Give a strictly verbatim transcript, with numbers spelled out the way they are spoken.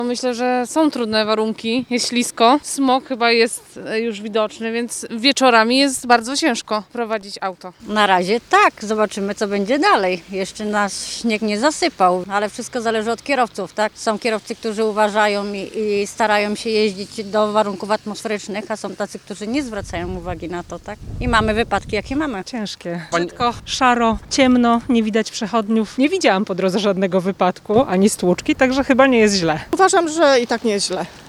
Myślę, że są trudne warunki, jest ślisko. Smog chyba jest już widoczny, więc wieczorami jest bardzo ciężko prowadzić auto. Na razie tak, zobaczymy co będzie dalej. Jeszcze nas śnieg nie zasypał, ale wszystko zależy od kierowców, tak? Są kierowcy, którzy uważają i, i starają się jeździć do warunków atmosferycznych, a są tacy, którzy nie zwracają uwagi na to, tak? I mamy wypadki, jakie mamy. Ciężkie. Brzydko. Szaro, ciemno, nie widać przechodniów. Nie widziałam po drodze żadnego wypadku, ani stłuczki, także chyba nie jest źle. Uważam, że i tak nie jest źle.